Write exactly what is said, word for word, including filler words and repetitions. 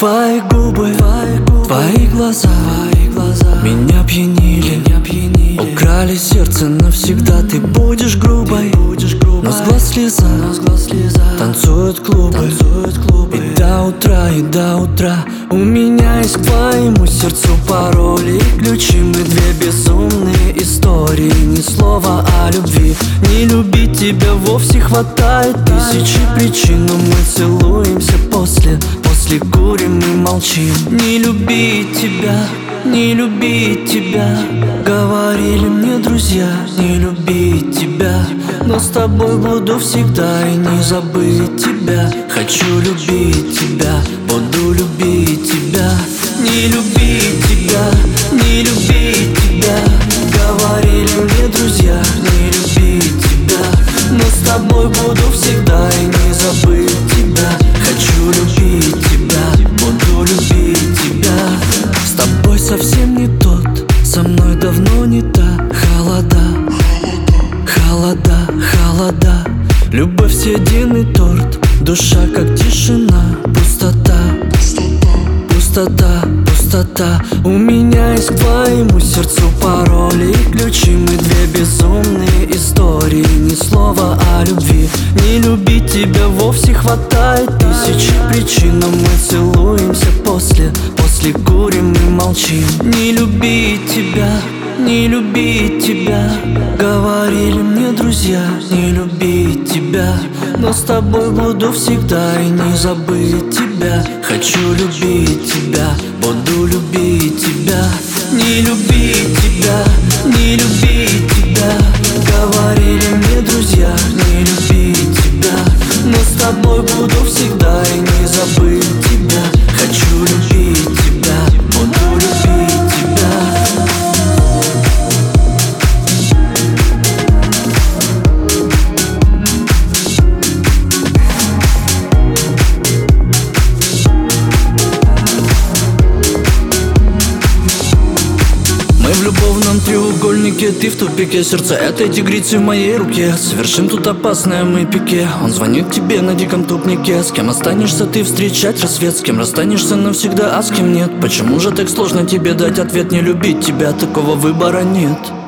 Твои губы, твои, губы, твои глаза, твои глаза меня пьянили, меня пьянили. Украли сердце навсегда. Ты будешь грубой, ты будешь грубой. Но с глаз слеза, но с глаз слеза. Танцуют клубы, танцуют клубы. И до утра, и до утра. У меня есть к твоему сердцу пароли и ключи. Мы две безумные истории. Ни слова о любви. Не любить тебя вовсе хватает тысячи причин. Но мы целуемся после, после курим и молчим. Не любить тебя, не любить тебя, говорили мне друзья. Не любить тебя, но с тобой буду всегда и не забыть тебя. Хочу любить тебя, буду любить тебя. Не любить тебя, не любить тебя, говорили мне друзья. Не любить тебя, но с тобой буду всегда и не забыть тебя. Хочу любить тебя, буду любить тебя. С тобой совсем не тот, со мной давно не та. Холода, холода, холода. Любовь съеденный торт, душа как тишина. Пустота, пустота, пустота. У меня есть к твоему сердцу пароли и ключи. Мы две безумные истории. Ни слова о любви. Не любить тебя вовсе хватает тысячи причин. Но мы целуемся после, после курим и молчим. Не любить тебя, не любить тебя, говорили мне друзья. Не любить тебя, но с тобой буду всегда и не забыть тебя. Хочу любить тебя, буду любить тебя. Не любить тебя, не любить тебя, говорили мне друзья. Не любить тебя, но с тобой буду всегда и не забыть тебя. Хочу любить тебя, буду любить тебя. В любовном треугольнике, ты в тупике. Сердце этой тигрицы в моей руке. Совершим тут опасное мы пике. Он звонит тебе на диком тупнике. С кем останешься ты встречать рассвет? С кем расстанешься навсегда, а с кем нет? Почему же так сложно тебе дать ответ? Не любить тебя, такого выбора нет.